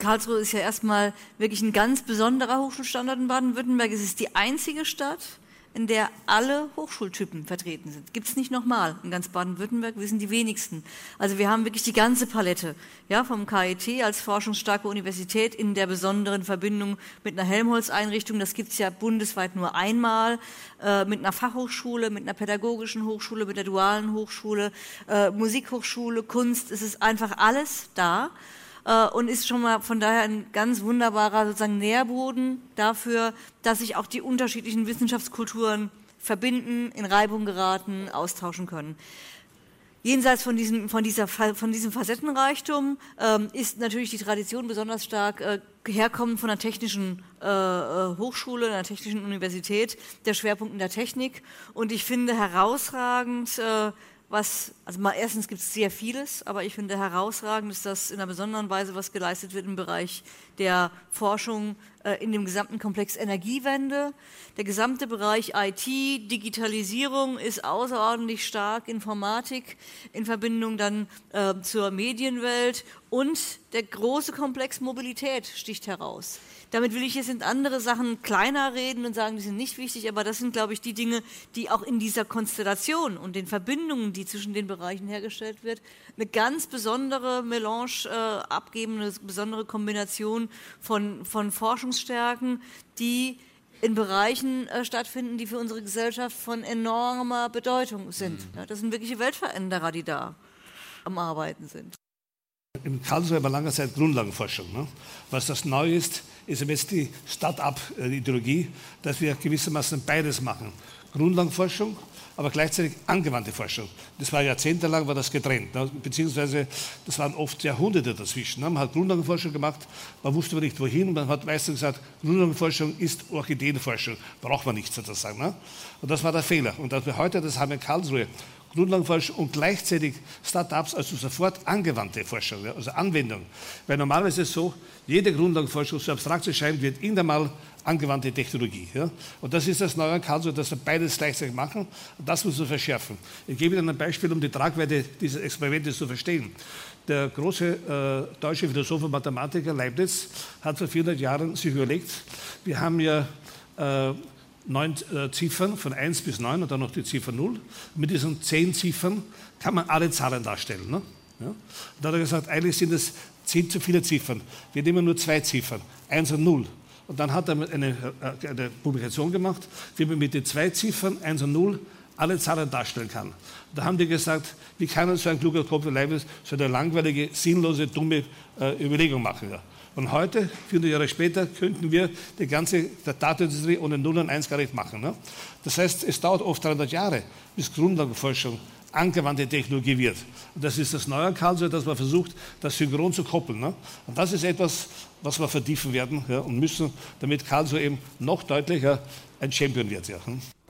Karlsruhe ist ja erstmal wirklich ein ganz besonderer Hochschulstandort in Baden-Württemberg. Es ist die einzige Stadt, in der alle Hochschultypen vertreten sind. Gibt es nicht nochmal in ganz Baden-Württemberg, wir sind die wenigsten. Also wir haben wirklich die ganze Palette, ja, vom KIT als forschungsstarke Universität in der besonderen Verbindung mit einer Helmholtz-Einrichtung, das gibt es ja bundesweit nur einmal, mit einer Fachhochschule, mit einer pädagogischen Hochschule, mit der dualen Hochschule, Musikhochschule, Kunst, es ist einfach alles da. Und ist schon mal von daher ein ganz wunderbarer sozusagen Nährboden dafür, dass sich auch die unterschiedlichen Wissenschaftskulturen verbinden, in Reibung geraten, austauschen können. Jenseits von diesem Facettenreichtum ist natürlich die Tradition besonders stark herkommend von einer technischen Hochschule, einer technischen Universität, der Schwerpunkt in der Technik. Und ich finde herausragend, erstens gibt es sehr vieles, aber ich finde herausragend, ist, dass in einer besonderen Weise was geleistet wird im Bereich der Forschung in dem gesamten Komplex Energiewende. Der gesamte Bereich IT, Digitalisierung ist außerordentlich stark, Informatik in Verbindung dann zur Medienwelt und der große Komplex Mobilität sticht heraus. Damit will ich jetzt in andere Sachen kleiner reden und sagen, die sind nicht wichtig, aber das sind, glaube ich, die Dinge, die auch in dieser Konstellation und den Verbindungen, die zwischen den Bereichen hergestellt wird, eine ganz besondere Melange abgeben, eine besondere Kombination von Forschungsstärken, die in Bereichen stattfinden, die für unsere Gesellschaft von enormer Bedeutung sind. Ja, das sind wirkliche Weltveränderer, die da am Arbeiten sind. In Karlsruhe war lange Zeit Grundlagenforschung. Ne? Was das Neue ist jetzt die Start-up-Ideologie, dass wir gewissermaßen beides machen. Grundlagenforschung, aber gleichzeitig angewandte Forschung. Das war jahrzehntelang war das getrennt, ne? Beziehungsweise das waren oft Jahrhunderte dazwischen. Ne? Man hat Grundlagenforschung gemacht, man wusste aber nicht wohin, man hat meistens gesagt, Grundlagenforschung ist Orchideenforschung, braucht man nicht sozusagen. Ne? Und das war der Fehler. Und dass wir heute das haben in Karlsruhe, Grundlagenforschung und gleichzeitig Start-ups, also sofort angewandte Forschung, also Anwendung. Weil normalerweise ist es so, jede Grundlagenforschung, so abstrakt es scheint, wird irgendwann mal angewandte Technologie. Ja? Und das ist das Neue an Karlsruhe, dass wir beides gleichzeitig machen. Und das muss man verschärfen. Ich gebe Ihnen ein Beispiel, um die Tragweite dieses Experimentes zu verstehen. Der große deutsche Philosoph und Mathematiker Leibniz hat vor 400 Jahren sich überlegt, wir haben ja 9 Ziffern von 1 bis 9 und dann noch die Ziffer 0. Mit diesen 10 Ziffern kann man alle Zahlen darstellen. Ne? Ja? Und da hat er gesagt, eigentlich sind es 10 zu viele Ziffern. Wir nehmen nur 2 Ziffern, 1 und 0. Und dann hat er eine Publikation gemacht, wie man mit den 2 Ziffern, 1 und 0, alle Zahlen darstellen kann. Und da haben die gesagt, wie kann uns so ein kluger Kopf wie Leibniz so eine langweilige, sinnlose, dumme Überlegung machen. Ja? Und heute, 400 Jahre später, könnten wir die ganze Datenindustrie ohne 0 und 1 gar nicht machen. Ne? Das heißt, es dauert oft 300 Jahre, bis Grundlagenforschung angewandte Technologie wird. Und das ist das Neue an Karlsruhe, dass man versucht, das synchron zu koppeln. Ne? Und das ist etwas, was wir vertiefen werden, ja, und müssen, damit Karlsruhe eben noch deutlicher ein Champion wird. Ja.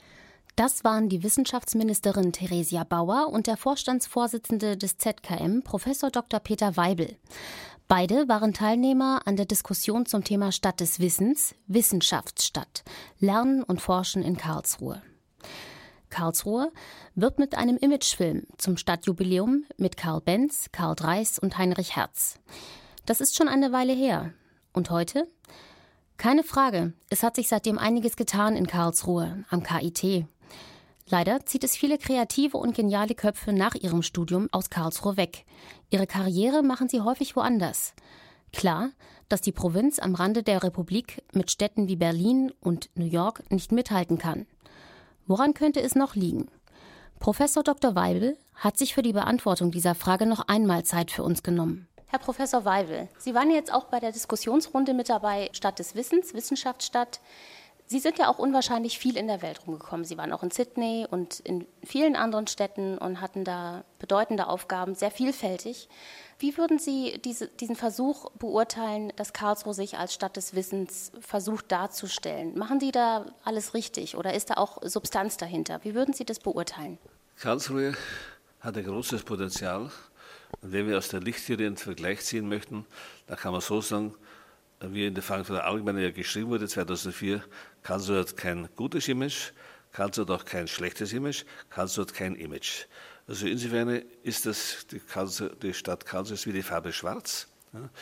Das waren die Wissenschaftsministerin Theresia Bauer und der Vorstandsvorsitzende des ZKM, Professor Dr. Peter Weibel. Beide waren Teilnehmer an der Diskussion zum Thema Stadt des Wissens, Wissenschaftsstadt, Lernen und Forschen in Karlsruhe. Karlsruhe wird mit einem Imagefilm zum Stadtjubiläum mit Karl Benz, Karl Dreis und Heinrich Hertz. Das ist schon eine Weile her. Und heute? Keine Frage, es hat sich seitdem einiges getan in Karlsruhe, am KIT. Leider zieht es viele kreative und geniale Köpfe nach ihrem Studium aus Karlsruhe weg. Ihre Karriere machen sie häufig woanders. Klar, dass die Provinz am Rande der Republik mit Städten wie Berlin und New York nicht mithalten kann. Woran könnte es noch liegen? Professor Dr. Weibel hat sich für die Beantwortung dieser Frage noch einmal Zeit für uns genommen. Herr Professor Weibel, Sie waren jetzt auch bei der Diskussionsrunde mit dabei, Stadt des Wissens, Wissenschaftsstadt. Sie sind ja auch unwahrscheinlich viel in der Welt rumgekommen. Sie waren auch in Sydney und in vielen anderen Städten und hatten da bedeutende Aufgaben, sehr vielfältig. Wie würden Sie diesen Versuch beurteilen, dass Karlsruhe sich als Stadt des Wissens versucht darzustellen? Machen die da alles richtig oder ist da auch Substanz dahinter? Wie würden Sie das beurteilen? Karlsruhe hat ein großes Potenzial. Und wenn wir aus der Lichttheorie einen Vergleich ziehen möchten, dann kann man so sagen, wie in der Frankfurter Allgemeine ja geschrieben wurde, 2004, Karlsruhe hat kein gutes Image, Karlsruhe hat auch kein schlechtes Image, Karlsruhe hat kein Image. Also insofern ist das die Stadt Karlsruhe ist wie die Farbe schwarz. Ja.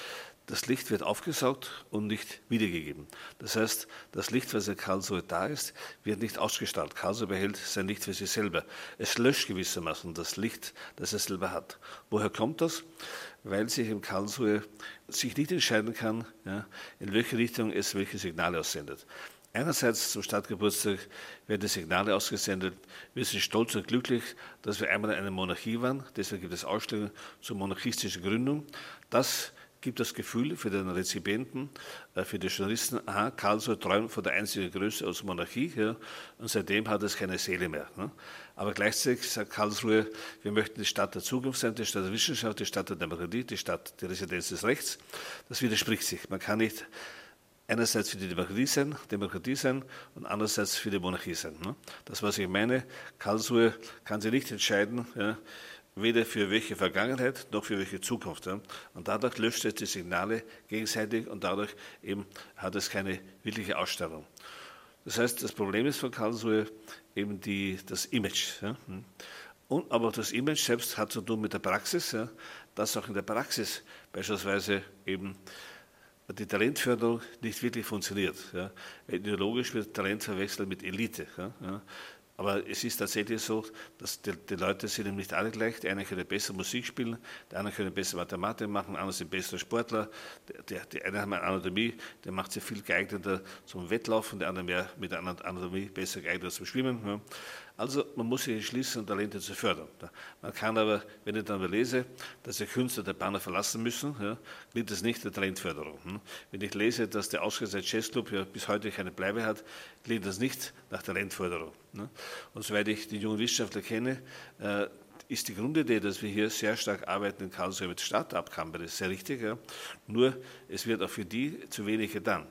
das Licht wird aufgesaugt und nicht wiedergegeben. Das heißt, das Licht, was in Karlsruhe da ist, wird nicht ausgestrahlt. Karlsruhe behält sein Licht für sich selber. Es löscht gewissermaßen das Licht, das es selber hat. Woher kommt das? Weil sich in Karlsruhe sich nicht entscheiden kann, ja, in welche Richtung es welche Signale aussendet. Einerseits zum Stadtgeburtstag werden die Signale ausgesendet. Wir sind stolz und glücklich, dass wir einmal eine Monarchie waren. Deswegen gibt es Ausstellungen zur monarchistischen Gründung. Das gibt das Gefühl für den Rezipienten, für die Journalisten, aha, Karlsruhe träumt von der einzigen Größe als Monarchie, ja, und seitdem hat es keine Seele mehr. Ne? Aber gleichzeitig sagt Karlsruhe, wir möchten die Stadt der Zukunft sein, die Stadt der Wissenschaft, die Stadt der Demokratie, die Stadt der Residenz des Rechts. Das widerspricht sich. Man kann nicht einerseits für die Demokratie sein und andererseits für die Monarchie sein. Ne? Das, was ich meine, Karlsruhe kann sich nicht entscheiden, ja, weder für welche Vergangenheit noch für welche Zukunft. Ja? Und dadurch löscht es die Signale gegenseitig und dadurch eben hat es keine wirkliche Ausstrahlung. Das heißt, das Problem ist von Karlsruhe eben das Image. Ja? Und, aber das Image selbst hat zu tun mit der Praxis, ja? Dass auch in der Praxis beispielsweise eben die Talentförderung nicht wirklich funktioniert. Ja. Ideologisch wird Talent verwechselt mit Elite. Ja. Aber es ist tatsächlich so, dass die Leute sind eben nicht alle gleich. Die einen können besser Musik spielen, die anderen können besser Mathematik machen, andere sind bessere Sportler. Die einen haben eine Anatomie, der macht sie viel geeigneter zum Wettlaufen, der andere mehr mit einer Anatomie besser geeignet zum Schwimmen. Ja. Also man muss sich entschließen, Talente zu fördern. Man kann aber, wenn ich dann lese, dass die Künstler der Bahn verlassen müssen, ja, klingt das nicht der Talentförderung. Wenn ich lese, dass der ausgesetzte Jazzclub ja bis heute keine Bleibe hat, klingt das nicht nach Talentförderung. Und soweit ich die jungen Wissenschaftler kenne, ist die Grundidee, dass wir hier sehr stark arbeiten in Karlsruhe mit Start-up-Kammer, das ist sehr richtig. Ja. Nur es wird auch für die zu wenig getan.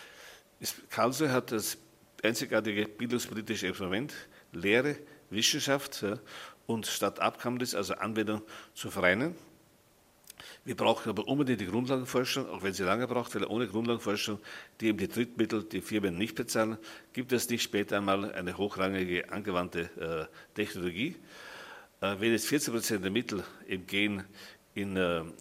Karlsruhe hat das einzigartige bildungspolitische Experiment, Lehre, Wissenschaft, ja, und Start-up-Kammer, also Anwendung zu vereinen. Wir brauchen aber unbedingt die Grundlagenforschung, auch wenn sie lange braucht, weil ohne Grundlagenforschung, die eben die Drittmittel, die Firmen nicht bezahlen, gibt es nicht später einmal eine hochrangige angewandte Technologie. Wenn jetzt 14% der Mittel eben gehen in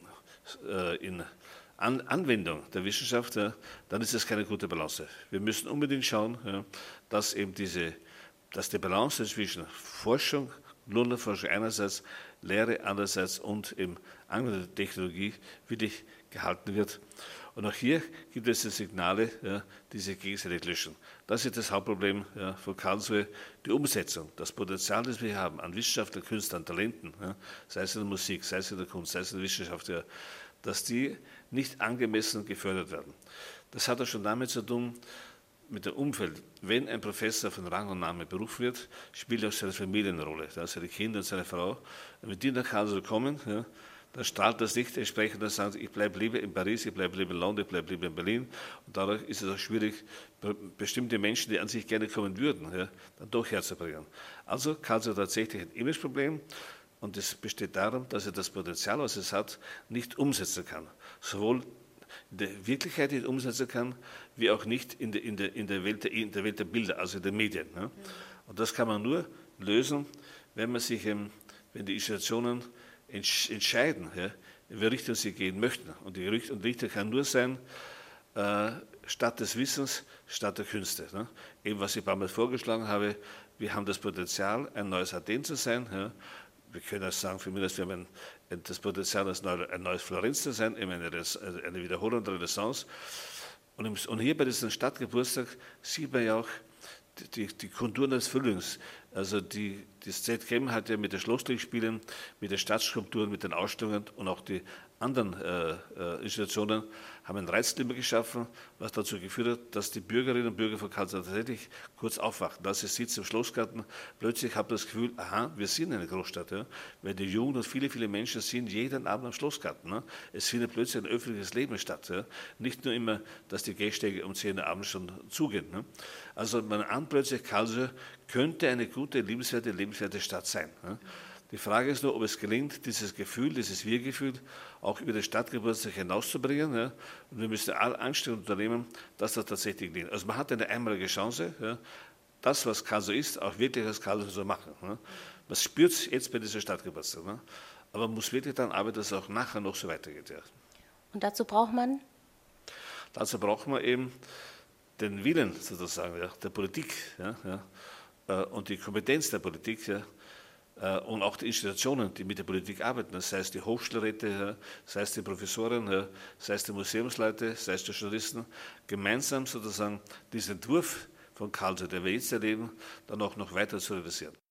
Anwendung der Wissenschaft, ja, dann ist das keine gute Balance. Wir müssen unbedingt schauen, ja, dass eben die Balance zwischen Forschung, Grundlagenforschung einerseits, Lehre andererseits und eben angewandte Technologie wirklich gehalten wird. Und auch hier gibt es die Signale, ja, die sich gegenseitig löschen. Das ist das Hauptproblem, ja, von Karlsruhe, die Umsetzung, das Potenzial, das wir hier haben an Wissenschaftlern, Künstlern, Talenten, ja, sei es in der Musik, sei es in der Kunst, sei es in der Wissenschaft, ja, dass die nicht angemessen gefördert werden. Das hat auch schon damit zu tun, mit dem Umfeld. Wenn ein Professor von Rang und Namen berufen wird, spielt auch seine Familie eine Rolle, ja, seine Kinder und seine Frau. Und wenn die nach Karlsruhe kommen, ja, dann strahlt das nicht entsprechend, dass sagen, ich bleibe lieber in Paris, ich bleibe lieber in London, ich bleibe lieber in Berlin. Und dadurch ist es auch schwierig, bestimmte Menschen, die an sich gerne kommen würden, ja, dann doch herzubringen. Also Karlsruhe hat tatsächlich ein Imageproblem. Und es besteht darum, dass er das Potenzial, was es hat, nicht umsetzen kann. Sowohl in der Wirklichkeit nicht umsetzen kann, wie auch nicht in der Welt der Bilder, also in den Medien. Ne? Und das kann man nur lösen, wenn wenn die Institutionen entscheiden, ja, in welche Richtung sie gehen möchten. Und die Richtung kann nur sein, statt des Wissens, statt der Künste. Ne? Eben, was ich damals vorgeschlagen habe, wir haben das Potenzial, ein neues Athen zu sein. Ja? Wir können auch sagen, für mich, wir haben das Potenzial, ein neues Florenz zu sein, eben eine Wiederholung der Renaissance. Und hier bei diesem Stadtgeburtstag sieht man ja auch die Konturen des Füllens. Also das ZKM hat ja mit den Schlosslichtspielen, mit den Stadtskulpturen, mit den Ausstellungen und auch die anderen Institutionen haben ein Reizklima geschaffen, was dazu geführt hat, dass die Bürgerinnen und Bürger von Karlsruhe tatsächlich kurz aufwachen. Als sie sitzen im Schlossgarten, plötzlich haben das Gefühl, aha, wir sind eine Großstadt. Ja? Weil die Jugend und viele, viele Menschen sind jeden Abend am Schlossgarten. Ne? Es findet plötzlich ein öffentliches Leben statt. Ja? Nicht nur immer, dass die Gehstege um 10 Uhr abends schon zugehen. Ne? Also man ahnt plötzlich, Karlsruhe könnte eine gute, lebenswerte Stadt sein. Ne? Die Frage ist nur, ob es gelingt, dieses Gefühl, dieses Wir-Gefühl auch über den Stadtgeburtstag hinauszubringen. Ja? Und wir müssen alle Anstrengungen unternehmen, dass das tatsächlich gelingt. Also man hat eine einmalige Chance, ja? Das, was Karlsruhe ist, auch wirklich als Karlsruhe zu machen. Ja? Man spürt es jetzt bei diesem Stadtgeburtstag. Ja? Aber man muss wirklich daran arbeiten, dass es auch nachher noch so weitergeht. Ja? Und dazu braucht man Dazu brauchen wir eben den Willen sozusagen der Politik und die Kompetenz der Politik und auch die Institutionen, die mit der Politik arbeiten, sei es die Hochschulräte, sei es die Professoren, sei es die Museumsleute, sei es die Journalisten, gemeinsam sozusagen diesen Entwurf von Karlsruhe, den wir jetzt erleben, dann auch noch weiter zu realisieren.